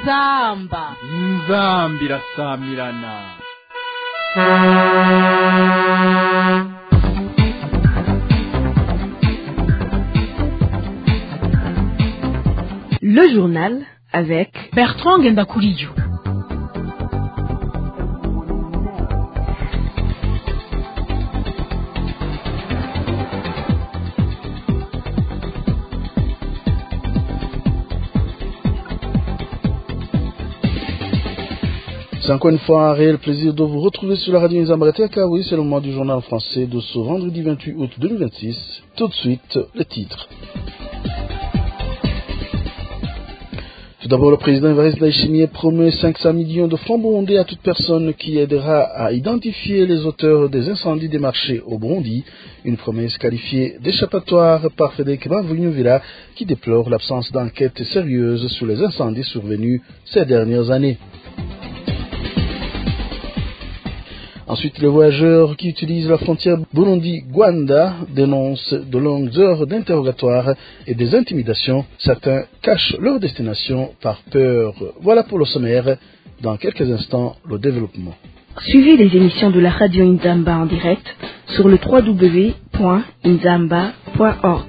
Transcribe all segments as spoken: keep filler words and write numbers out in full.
inzamba inzamba irasamirana. Le journal avec Bertrand Ngendakuriyo. C'est encore une fois un réel plaisir de vous retrouver sur la radio Nzambagateka. Oui, c'est le moment du journal français de ce vendredi vingt-huit août deux mille vingt-six. Tout de suite, les titres. Tout d'abord, le président Evariste Ndayishimiye promet cinq cents millions de francs burundais à toute personne qui aidera à identifier les auteurs des incendies des marchés au Burundi. Une promesse qualifiée d'échappatoire par Frédéric Bamvunyumvira qui déplore l'absence d'enquête sérieuse sur les incendies survenus ces dernières années. Ensuite, les voyageurs qui utilisent la frontière Burundi-Rwanda dénoncent de longues heures d'interrogatoire et des intimidations. Certains cachent leur destination par peur. Voilà pour le sommaire. Dans quelques instants, le développement. Suivez les émissions de la radio Nzamba en direct sur le w w w point nzamba point org.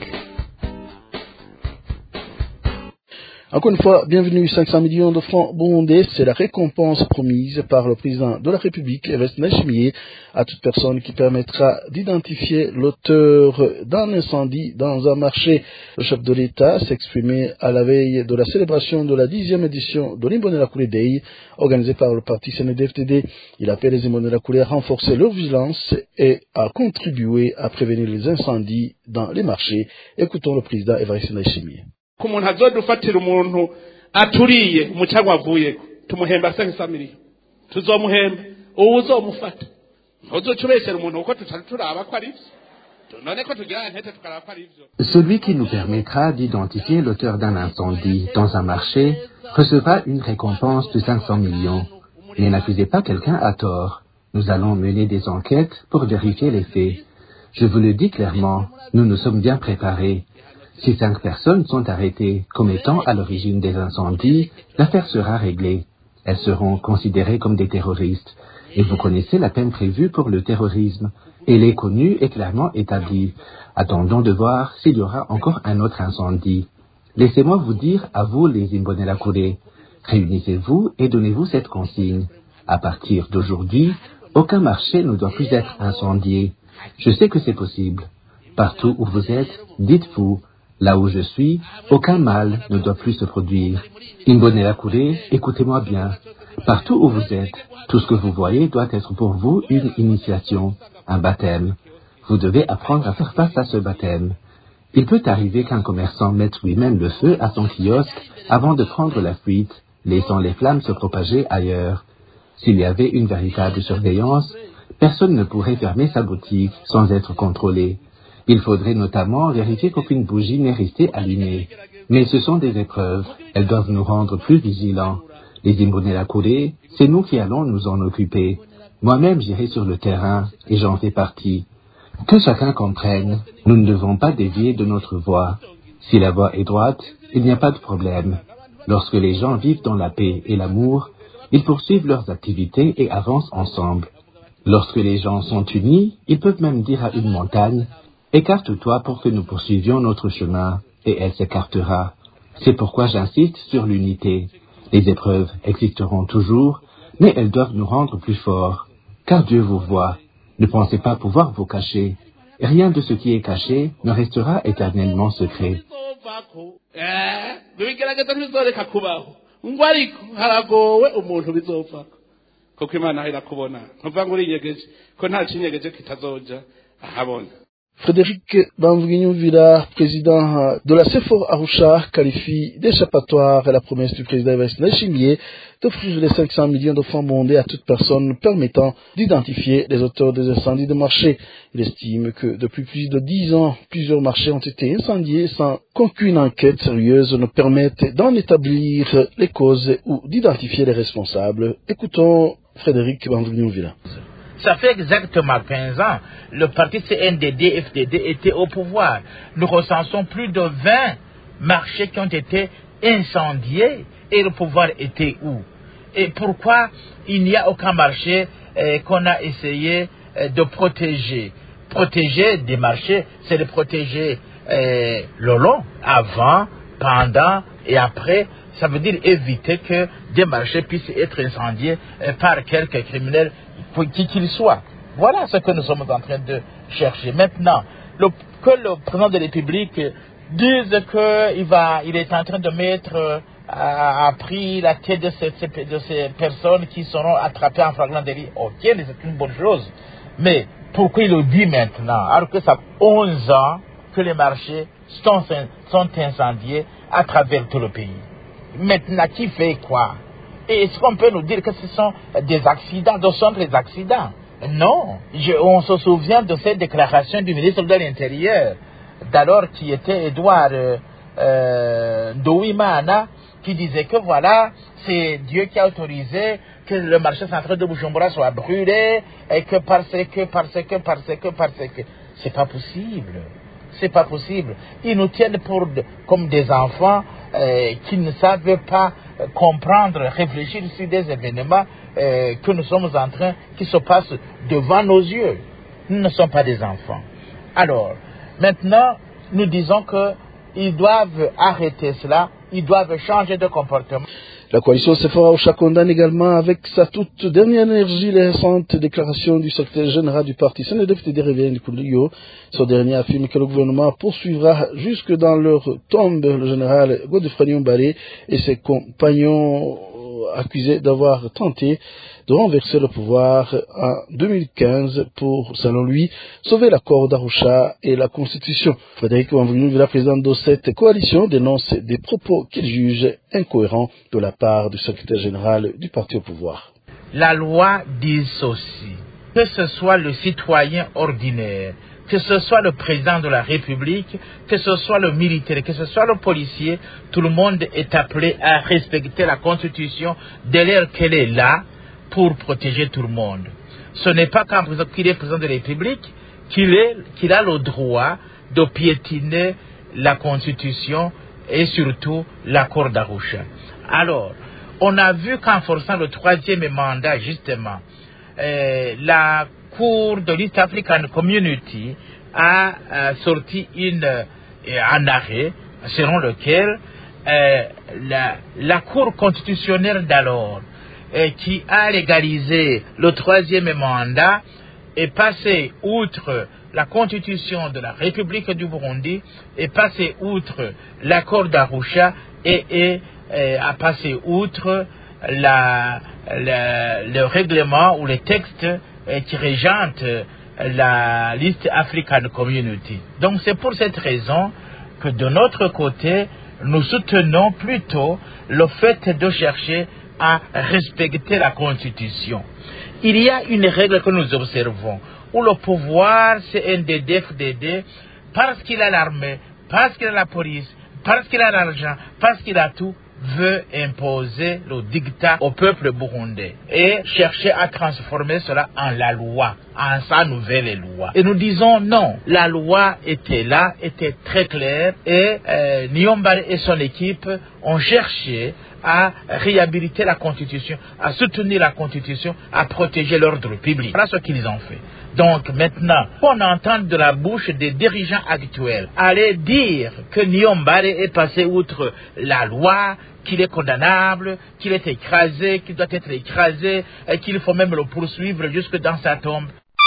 Encore une fois, bienvenue. Cinq cents millions de francs burundais, c'est la récompense promise par le président de la République, Evariste Ndayishimiye, à toute personne qui permettra d'identifier l'auteur d'un incendie dans un marché. Le chef de l'État s'exprimait à la veille de la célébration de la dixième édition de l'Imbonerakure Day, organisée par le parti C N D D F D D. Il appelle les Imbonerakure à renforcer leur vigilance et à contribuer à prévenir les incendies dans les marchés. Écoutons le président Evariste Ndayishimiye. Kumuntu azodufatira umuntu aturiye umucangwa avuyeko tumuhemba cinq cents millions tuzomuhemba uwo uzomufata ntuzocubesera umuntu uko tutari turaba ko ari byo none ko tugira ntete tukaraba ko ari byo. Celui qui nous permettra d'identifier l'auteur d'un incendie dans un marché recevra une récompense de cinq cents millions. Mais n'accusez pas quelqu'un à tort. Nous allons mener des enquêtes pour vérifier les faits. Je vous le dis clairement, nous nous sommes bien préparés. Si cinq personnes sont arrêtées comme étant à l'origine des incendies, l'affaire sera réglée. Elles seront considérées comme des terroristes. Et vous connaissez la peine prévue pour le terrorisme. Elle est connue et clairement établie. Attendons de voir s'il y aura encore un autre incendie. Laissez-moi vous dire à vous les Imbonerakure, réunissez-vous et donnez-vous cette consigne. À partir d'aujourd'hui, aucun marché ne doit plus être incendié. Je sais que c'est possible. Partout où vous êtes, dites-vous, là où je suis, aucun mal ne doit plus se produire. Imbonerakure, écoutez-moi bien. Partout où vous êtes, tout ce que vous voyez doit être pour vous une initiation, un baptême. Vous devez apprendre à faire face à ce baptême. Il peut arriver qu'un commerçant mette lui-même le feu à son kiosque avant de prendre la fuite, laissant les flammes se propager ailleurs. S'il y avait une véritable surveillance, personne ne pourrait fermer sa boutique sans être contrôlé. Il faudrait notamment vérifier qu'aucune bougie n'est restée allumée. Mais ce sont des épreuves. Elles doivent nous rendre plus vigilants. Les Imbonerakure, c'est nous qui allons nous en occuper. Moi-même, j'irai sur le terrain, et j'en fais partie. Que chacun comprenne, nous ne devons pas dévier de notre voie. Si la voie est droite, il n'y a pas de problème. Lorsque les gens vivent dans la paix et l'amour, ils poursuivent leurs activités et avancent ensemble. Lorsque les gens sont unis, ils peuvent même dire à une montagne, écarte-toi pour que nous poursuivions notre chemin, et elle s'écartera. C'est pourquoi j'insiste sur l'unité. Les épreuves existeront toujours, mais elles doivent nous rendre plus forts. Car Dieu vous voit. Ne pensez pas pouvoir vous cacher. Rien de ce qui est caché ne restera éternellement secret. Frédéric Bamvunyumvira, président de la CEFOR Arusha, qualifie d'échappatoire la promesse du président Evariste Ndayishimiye d'offrir les cinq cents millions de francs burundais à toute personne permettant d'identifier les auteurs des incendies de marché. Il estime que depuis plus de dix ans, plusieurs marchés ont été incendiés sans qu'aucune enquête sérieuse ne permette d'en établir les causes ou d'identifier les responsables. Écoutons Frédéric Bamvunyumvira. Ça fait exactement quinze ans, le parti C N D D F D D était au pouvoir. Nous recensons plus de vingt marchés qui ont été incendié et le pouvoir était où? Et pourquoi il n'y a aucun marché euh, qu'on a essayé euh, de protéger? Protéger des marchés, c'est de protéger euh, le long, avant, pendant et après. Ça veut dire éviter que des marchés puissent être incendiés euh, par quelques criminels, qui qu'ils soient. Voilà ce que nous sommes en train de chercher. Maintenant, le, que le président de la République dise qu'il va, il est en train de mettre euh, à, à prix la tête de ces, de ces personnes qui seront attrapées en flagrant délit. Ok, c'est une bonne chose. Mais pourquoi il le dit maintenant, alors que ça fait onze ans que les marchés sont, sont incendiés à travers tout le pays? Maintenant, qui fait quoi? Et est-ce qu'on peut nous dire que ce sont des accidents, ce sont des accidents? Non. Je, on se souvient de cette déclaration du ministre de l'Intérieur, d'alors qui était Edouard euh, euh, Douimana, qui disait que voilà, c'est Dieu qui a autorisé que le marché central de Bujumbura soit brûlé, et que parce que, parce que, parce que, parce que. C'est pas possible. C'est pas possible. Ils nous tiennent pour de, comme des enfants euh, qui ne savent pas euh, comprendre, réfléchir sur des événements euh, que nous sommes en train, qui se passent devant nos yeux. Nous ne sommes pas des enfants. Alors, maintenant, nous disons qu'ils doivent arrêter cela, ils doivent changer de comportement. La coalition Sephora-Ocha condamne également avec sa toute dernière énergie les récentes déclarations du secrétaire général du parti C N D F T D Réveil Ndikouliyo. Ce dernier affirme que le gouvernement poursuivra jusque dans leur tombe le général Godefroid Niyombare et ses compagnons accusés d'avoir tenté de renverser le pouvoir en deux mille quinze pour, selon lui, sauver l'accord d'Arusha et la Constitution. Frédéric Wamvunu, la présidente de cette coalition, dénonce des propos qu'il juge incohérents de la part du secrétaire général du parti au pouvoir. La loi dit ceci, que ce soit le citoyen ordinaire, que ce soit le président de la République, que ce soit le militaire, que ce soit le policier, tout le monde est appelé à respecter la Constitution dès lors qu'elle est là pour protéger tout le monde. Ce n'est pas quand il est président de la République qu'il est, qu'il a le droit de piétiner la Constitution et surtout l'accord d'Arusha. Alors, on a vu qu'en forçant le troisième mandat, justement, euh, la Cour de l'East African Community a euh, sorti une, euh, un arrêt selon lequel euh, la, la Cour constitutionnelle d'alors, euh, qui a légalisé le troisième mandat, est passée outre la Constitution de la République du Burundi, est passée outre l'accord d'Arusha et, et euh, a passé outre la, la, le règlement ou les textes qui régente la East African Community. Donc c'est pour cette raison que de notre côté, nous soutenons plutôt le fait de chercher à respecter la Constitution. Il y a une règle que nous observons, où le pouvoir C N D D F D D, parce qu'il a l'armée, parce qu'il a la police, parce qu'il a l'argent, parce qu'il a tout, veut imposer le dictat au peuple burundais et chercher à transformer cela en la loi, en sa nouvelle loi. Et nous disons non, la loi était là, était très claire et euh, Niyombare et son équipe ont cherché à réhabiliter la Constitution, à soutenir la Constitution, à protéger l'ordre public. Voilà ce qu'ils ont fait. Donc maintenant, on entend de la bouche des dirigeants actuels aller dire que Niyombare est passé outre la loi, qu'il est condamnable, qu'il est écrasé, qu'il doit être écrasé, et qu'il faut même le poursuivre jusque dans sa tombe.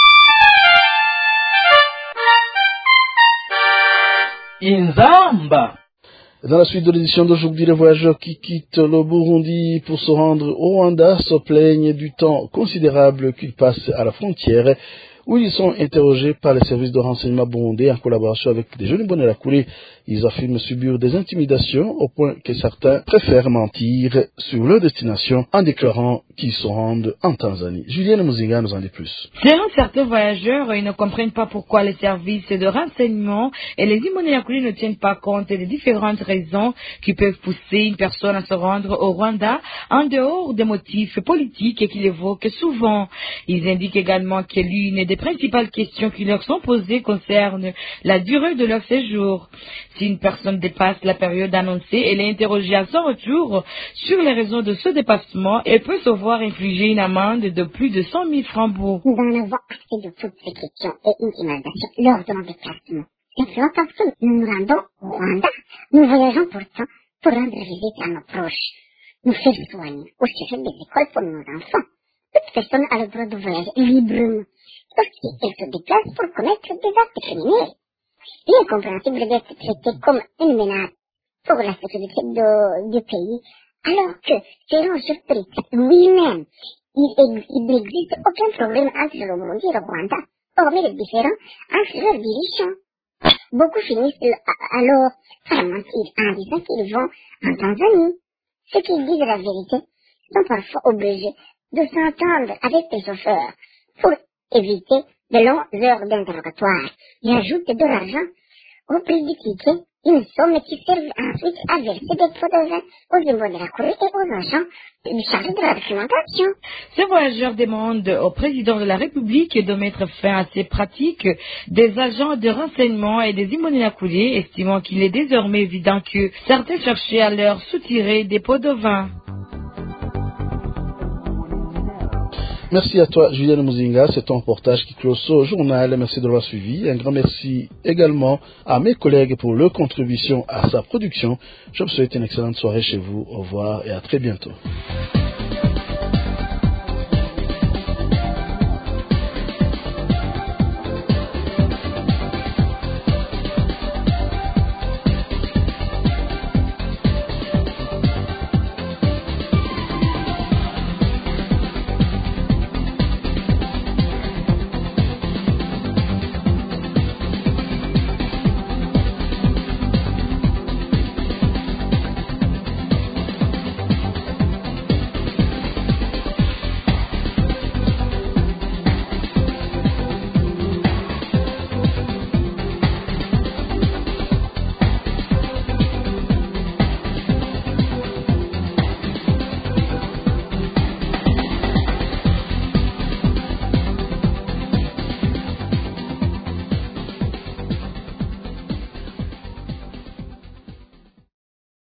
Inzamba. Dans la suite de l'édition d'aujourd'hui, les voyageurs qui quittent le Burundi pour se rendre au Rwanda se plaignent du temps considérable qu'ils passent à la frontière, où ils sont interrogés par les services de renseignement burundais en collaboration avec des jeunes Imbonerakure. Ils affirment subir des intimidations au point que certains préfèrent mentir sur leur destination en déclarant qu'ils se rendent en Tanzanie. Julienne Muzinga nous en dit plus. Selon certains voyageurs, ils ne comprennent pas pourquoi les services de renseignement et les Imbonerakure ne tiennent pas compte des différentes raisons qui peuvent pousser une personne à se rendre au Rwanda en dehors des motifs politiques qu'ils évoquent souvent. Ils indiquent également que l'une des des principales questions qui leur sont posées concernent la durée de leur séjour. Si une personne dépasse la période annoncée, elle est interrogée à son retour sur les raisons de ce dépassement et peut se voir infliger une amende de plus de cent mille francs bourgs. Nous en avons assez de toutes ces questions et intimidations lors de nos déplacements. Simplement parce que nous nous rendons au Rwanda, nous voyageons pourtant pour rendre visite à nos proches, nous faire soigner au sujet des écoles pour nos enfants. Toute personne a le droit de voyager librement, lorsqu'elle se déplace pour commettre des actes criminels. Il est compréhensible d'être traité comme une menace pour la sécurité de, du pays, alors que, selon Jurprit lui-même, il n'existe aucun problème entre le Burundi et le Rwanda, hormis les différends entre leurs dirigeants. Beaucoup finissent alors par mentir en disant qu'ils vont en Tanzanie. Ceux qui disent la vérité sont parfois obligés de s'entendre avec les chauffeurs pour éviter de longues heures d'interrogatoire. Ils ajoutent de l'argent au prix du ticket, une somme qui sert ensuite à verser des pots de vin aux membres de la Corée et aux agents chargés de la documentation. Ces voyageurs demandent au président de la République de mettre fin à ces pratiques des agents de renseignement et des Imbonerakure, estimant qu'il est désormais évident que certains cherchaient à leur soutirer des pots de vin. Merci à toi, Julien Muzinga. C'est ton reportage qui clôt ce journal. Merci de l'avoir suivi. Un grand merci également à mes collègues pour leur contribution à sa production. Je vous souhaite une excellente soirée chez vous. Au revoir et à très bientôt.